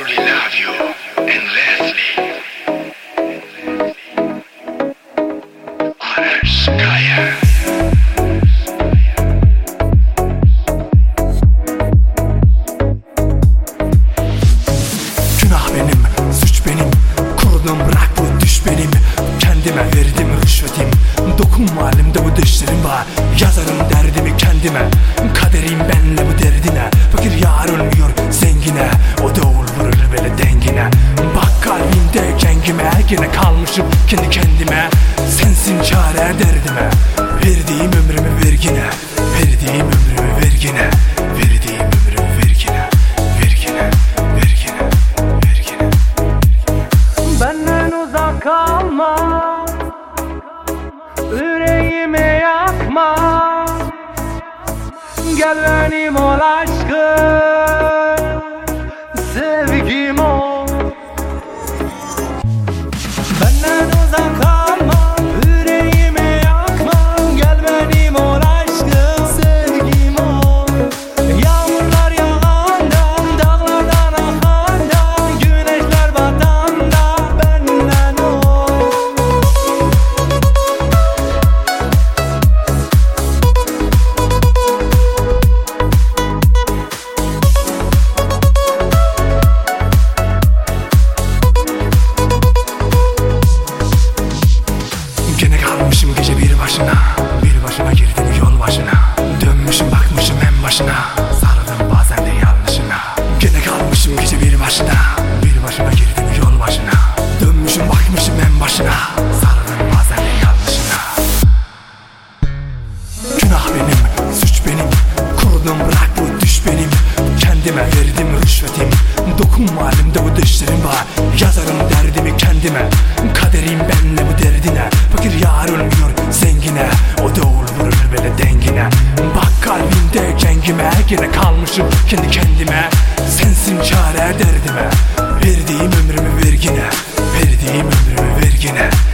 truly love you endlessly. Ararskaya. Günah benim, suç benim, kurdum bırak bu düş benim. Kendime verdim rüşvetim, dokunma halimde bu dişlerim var. Yazarım derdimi kendime, kaderim benle bu derdine. Fakir yar olmuyor zengine, o da vurur böyle dengine. Bak kalbimde kengime, gene kalmışım kendi kendime. Sensin çare derdime, verdiğim ömrümü vergine. Verdiğim ömrümü vergine, verdiğim ömrümü vergine. Vergine, vergine, vergine. Benden uzak kalma, yüreğimi yakma. Gel benim ol aşkım, sevgim ol. Benden uzak kalma, yüreğimi yakma. Gel benim ol aşkım, sevgim ol. Yağmurlar yağanda, dağlardan akanda, güneşler batanda benden ol. Gene kalmışım gece bir başına, bir başıma girdim yol başına. Dönmüşüm bakmışım en başına, sarıldım bazen de yanlışına. Gene kalmışım gece bir başına, bir başıma girdim yol başına. Dönmüşüm bakmışım en başına, sarıldım bazen de yanlışına. Günah benim, suç benim, kurdum bırak bu düş benim. Kendime verdim rüşvetim, dokunma halimde bu dişlerim var. Yazarım derdimi kendime, kaderim benle bu derdine. Fakir yar olmuyor zengine, o da vurur böyle dengine. Bak kalbimde kengime, gene kalmışım kendi kendime. Sensin çare derdime, verdiğim ömrümü vergine. Verdiğim ömrümü vergine.